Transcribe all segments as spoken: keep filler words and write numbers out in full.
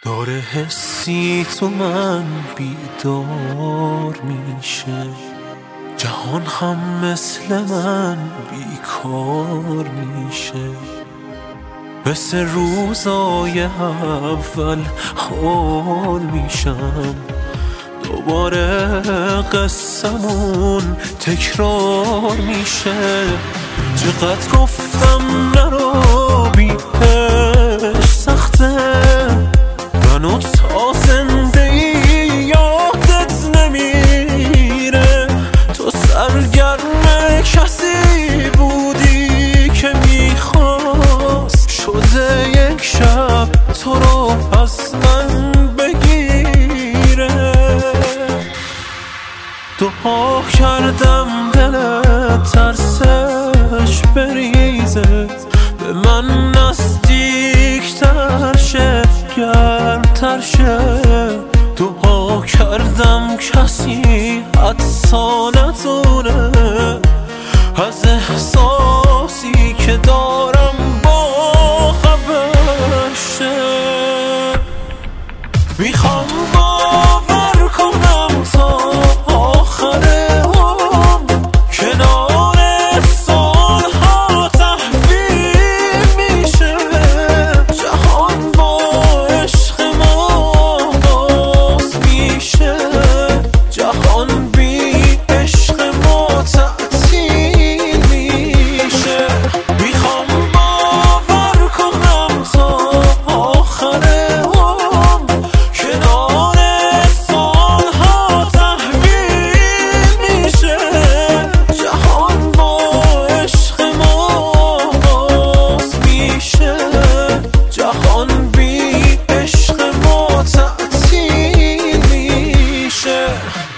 داره حسی تو من بیدار میشه، جهان هم مثل من بیکار میشه. مثل روزای اول حال میشم، دوباره قصمون تکرار میشه. چقدر گفتم نرو بیش سخته، منو تا زنده ای یادت نمیره. تو سرگرم کسی بودی که میخواست شده یک شب تو رو از من بگیره. دعا کردم دلت ترسش بریزه، به من نزدیکتر شه گرمتر شه. دعا کردم کسی حدسا نتونه از احساسی که دارم با خبر شه. میخوام باور کنم تا آخر عمر کنار سالها تحویل میشه. جهان با عشق ما باز میشه، جهان بی عشق ما تعطیل میشه. میخوام باور کنم تا آخر عمر کنار سالها تحویل میشه. جهان با عشق ما باز میشه، جهان بی عشق ما تعطیل میشه.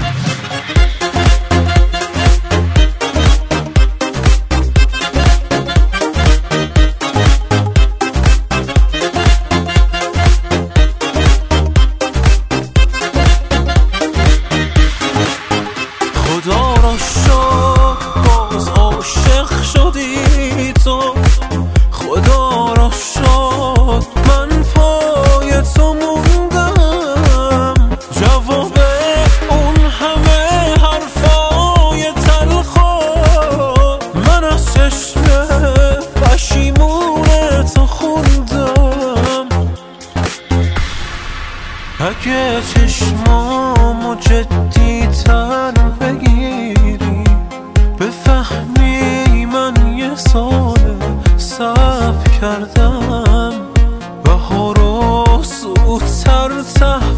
خدا را شکر باز عاشق شدی تو، خدا را شکر من پای تو موندم. جواب اون همه حرفای تلخو من از چشم پشیمون تو خوندم. اگه چشمامو جدی تر بگیری بفهمی من یه سال صبر کردم، بهارو زودتر ته